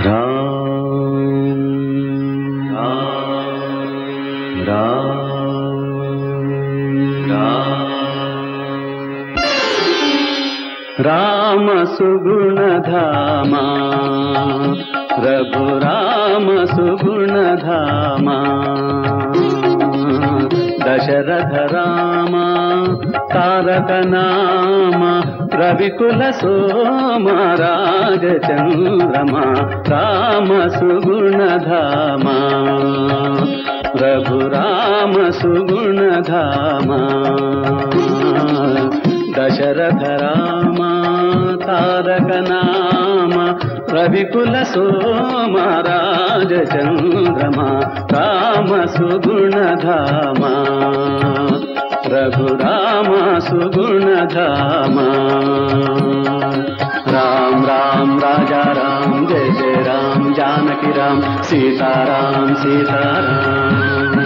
రామ సుగుణధామా రఘురామ సుగుణధామా దశరథ రామ తారక నామ రవికుల సోమ రాజచంద్రమా రామ సుగుణధామా రఘురామ సుగుణధామా దశరథ రామ తారక నామ రవికుల సోమ రాజచంద్రమా రామ సుగుణధామా రఘురామ సుగుణధామా రాम राम राजा राम जय जय राम जानकी राम सीताराम सीताराम